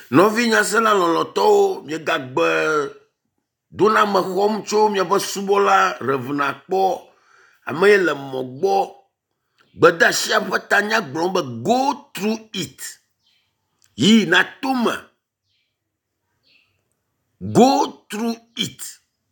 Novinya sela loloto mi gagbe dona me xɔm tso miabe subɔla revna kpɔ ame ye le mɔ gbɔ gbedasia ƒe tanya gblɔm be go through it yi na to me go through it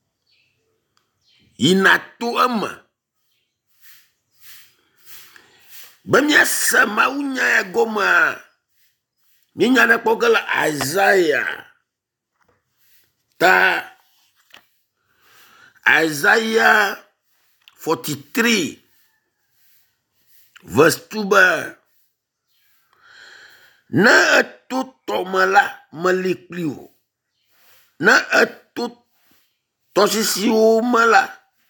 yi na to eme be miase mawunya ya gome minya ne kpɔ ge le Isaiah ta Isaiah 43 verse 2 be ne eto tɔme la meli kpli o ne eto tɔsisiwo me la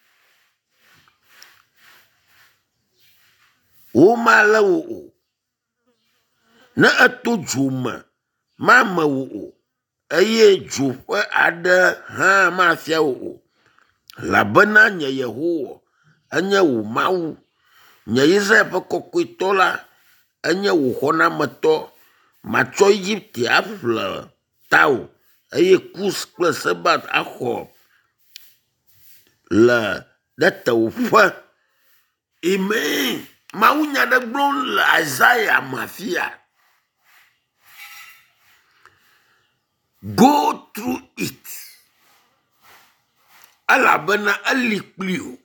womale wo o ne eto dzo me mame wo o eye dzo ƒe aɖe hã mafia wo o elabena nye Yehowa enye wò Mawu nye Israel ƒe kɔkɔetɔ la enye wò xɔnametɔ matsɔ Egypte aƒle tawò eye Kus kple Sebat axɔ le ɖe tewòƒe. Amen. Mawunya ɖe gblɔm le Isaiah mafia. Go through it. Elabena eli kpli o.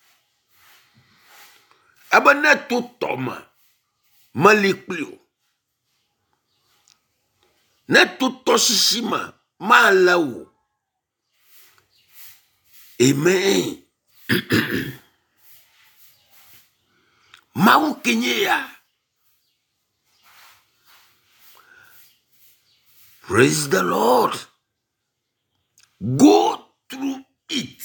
Ebe ne to tɔme meli kpli o. Ne to tɔsisi me male o. Amen. Mawu kenye ya. Praise the Lord. Go through it.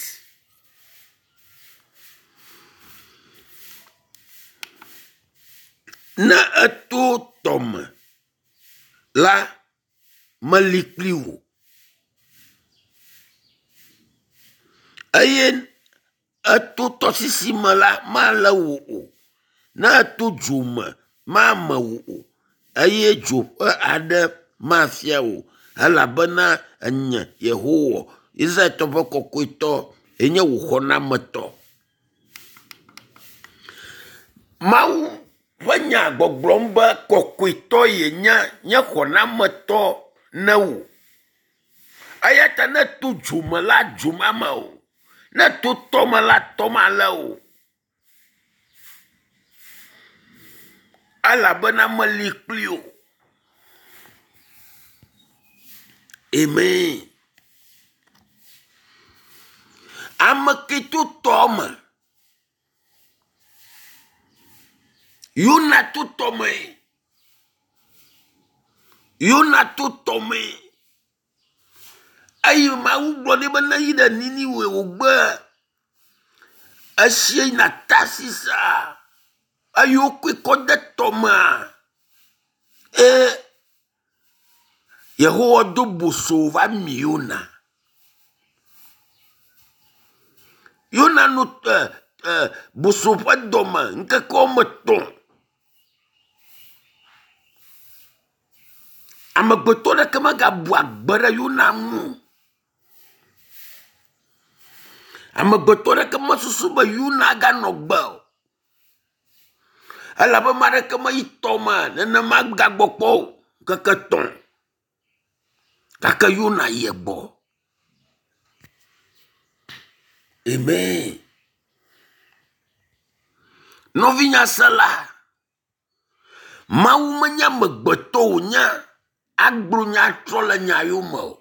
Ne eto tɔme la meli kpli wo. Eye eto tɔsisi me la male wo o. Ne eto dzo me mame wo o. Eye dzo ƒe aɖe mafia wo. Elabena enye Yehowa Israel tɔ ƒe kɔkɔetɔ enye wò xɔnametɔ. Mawu ƒe nya gbɔgblɔm be kɔkɔetɔ ye nye xɔnametɔ ne wo. Eya ta ne to dzo me la dzo mame o. Ne to tɔme la tɔmale o. Elabena meli kpli o. Amen. Ame ke to tɔme Yona to tɔme. Yona to tɔme. Eye Mawu gblɔ nɛ be ne yi ɖe Niniwe wògbe esie yina Tasisa eye wokɔe kɔ de tɔmea. Yehowa do boso va mi Yona. Yona no boso ƒe dɔme ŋkeke wɔme 3. Amegbetɔ ɖeke megabu agbe ɖe Yona ŋu. Amegbetɔ ɖeke mesusu be Yona ganɔ gbe o. Elabe ame aɖeke meyi tɔme nenema gagbɔ kpɔ o ŋkeke 3. Gake Yona yi gbɔ. Amen. Novinya sela. Mawu menye amegbetɔ wònye agblɔ nya trɔ le nya yome o.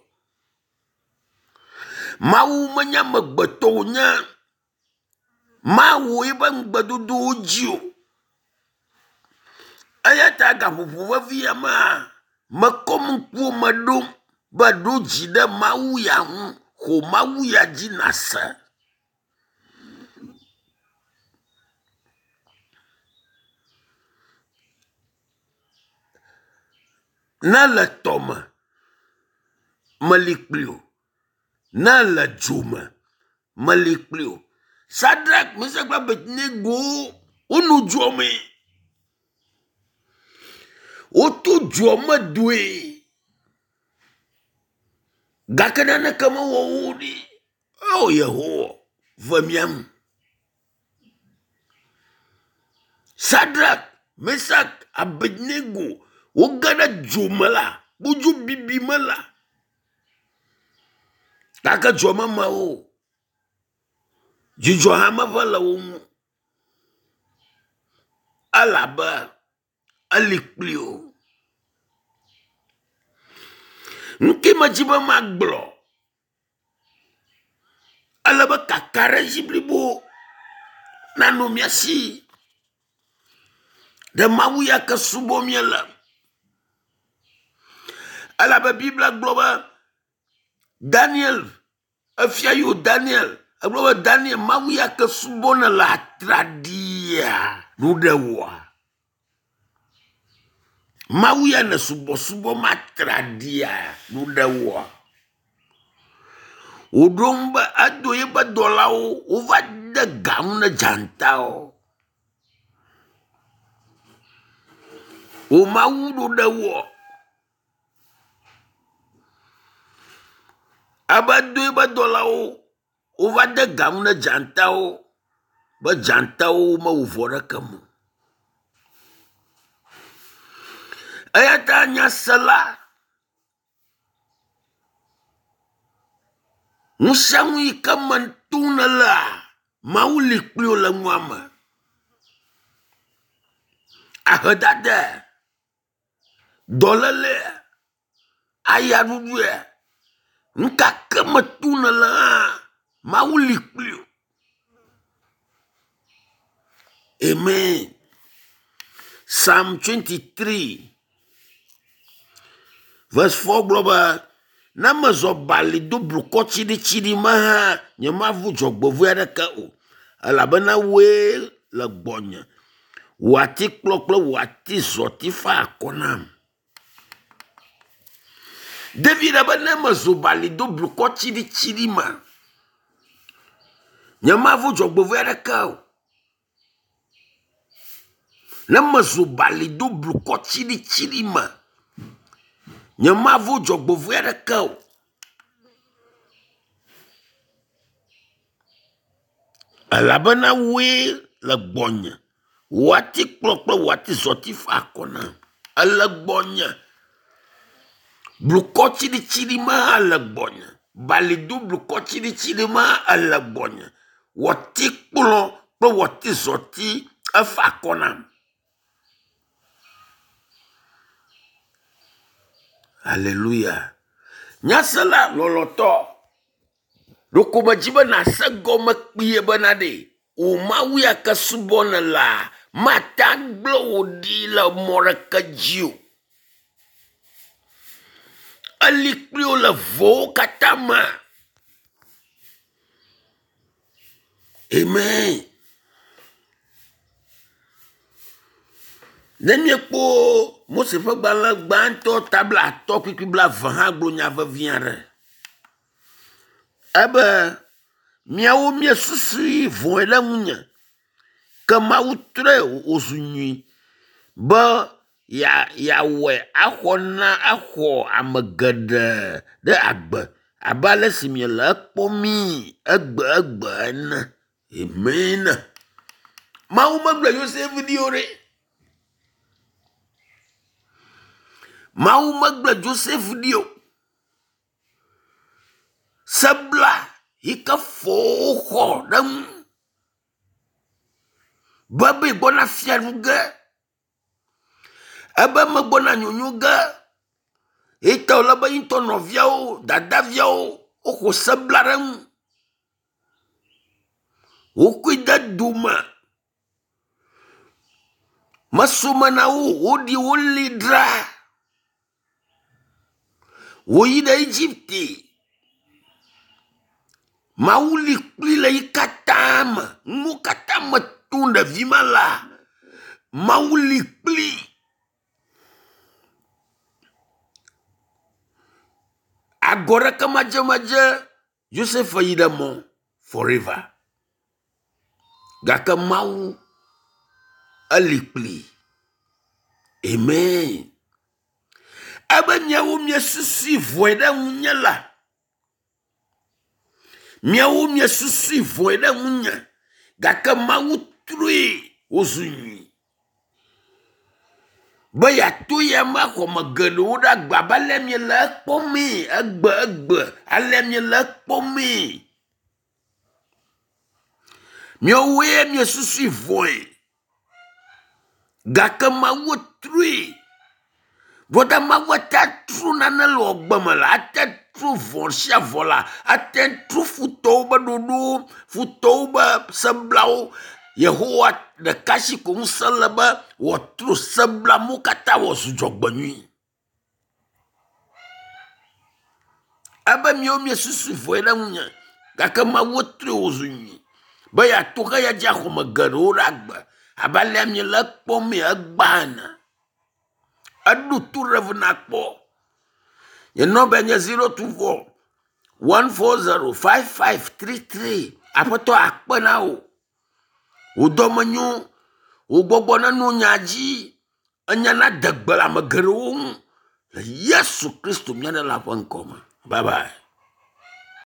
Mawu menye amegbetɔ wònye Mawu ebe ŋugbedodowo dzi o. Eya ta gaƒoƒo vevia mea mekɔm ŋkuwo me ɖom be ɖo dzi ɖe Mawu ya ŋu xɔ Mawu ya dzi nase. Ne le tɔme meli kpli o. Ne le dzo me meli kpli o. Sadrak, Mesak kple Abednego wonu dzoa me. Woto dzoa me doe. Gakana kama wawudi. Oh Yehowa. Vamiam. Sadrak, Mesak, Abednego. Wogana jumala. Buju bibi mala. Kaka joma mao. Jijo hama vala umu. Alaba. Alikplio. Nke majiba magblo. Alaba kakare jiblibo. Nano miasi. De mawuya ke subo miela. Alaba Bibla globa. Daniel. Afiayo Daniel. Agloba Daniel mawuya ke subo na la tradia. Nudewa. Mawuya na subo matradia. Nudewa. Udomba adoye ba dolao. Uva de gamna jantao. O mawudo dewa. Abadoye ba dolao. Uva de gamna jantao. Ba jantao ma uvora kamu. Ayatanya sala. Musamu ikamantuna la. Mauli klio la mwama. Ahadade. Dolale. Ayarudwe. Nkakamatuna la. Mauli klio. Amen. Psalm 23. Verse 4 global. Nama zobali dublu kochidi chidi maha. Nyamavu jogbovu yareka o. Alabana we la gbonya. Wati kloklo wati zoti fa akonam. David abanama zobali dublu kochidi chidi ma. Nyamavu jogbovu yareka o. Nama zobali dublu kochidi chidi ma. Nyamavu jogbovu yareka o. Alabana we la gbonya. Wati kloklo wati zoti fa akona. Ala gbonya. Blukochi di chidima ala gbonya. Balidu blukochi di chidima ala gbonya. Wati klo wati zoti fa akona. Hallelujah. Nyasala loloto. Rukumajiba na sagoma kpiye banade. Umawi akasubona la. Matanglo di la moraka jiu. Alikpio la vo katama. Amen. Nemye po Mose fa bala gbanto tabla topi bla van glo nya va viare. Aba miawo mie susu von la munya. Kama utre osunyi. Ba ya we akona akho amagada de agba. Abale simye la pomi agba na. Amen. Ma magla yo se video re. Mau magla Joseph dio. Sabla hika foko dam. Babe bona fiaruga. Aba magbona nyunyuga. Eta olaba into noviao, dada viao, oko sabla ram. Okuida duma. Masuma na odi olidra. Woyida Egypte. Mauli klila ikatama. Mukatama tunda vimala. Mauli kli. Agora kamaja Joseph Ayida mo forever. Gaka mau alikli. Amen. Aba nyawo mye sisi voeda munyala. miawo mie susu voe ɖe ŋunye gake Mawu true wozunyi be yato ya ma xɔme geɖewo ɖe agba be ale mie le ekpɔmee egbe ale mie le ekpɔmee miawoe mie susu voe gake Mawu true voda Mawu ate tru nane le ogbe me la ate tru vɔ sia vɔ la ate tru futɔwo be ɖoɖo futɔwo be seblawo Yehowa ɖeka si ko ŋusẽ le be wòtru seblawo katã wɔ zu dzɔgbenyui ebe miawo mie susu voe ɖe ŋunye gake Mawu true wozu nyui be yato he ya dzi axɔme geɖewo ɖe agbe abe alea mie le ekpɔmee egba ene eɖu tu revu na kpɔ ye nɔmba nye 024 140 5533 aƒetɔ akpe na wo wo dɔme nyo wo gbɔgbɔ na no nya dzi enya na degbe le ame geɖewo ŋu le Yesu Kristo mia ne la ƒe ŋkɔ me bye bye